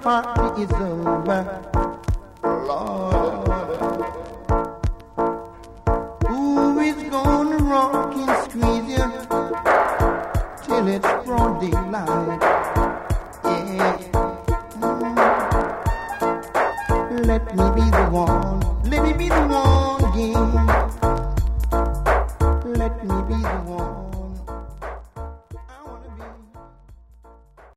party is over. Lord, who is gonna rock and squeeze you till it's broad daylight? Yeah. Let me be the one. Let me be the one again. Let me be the one.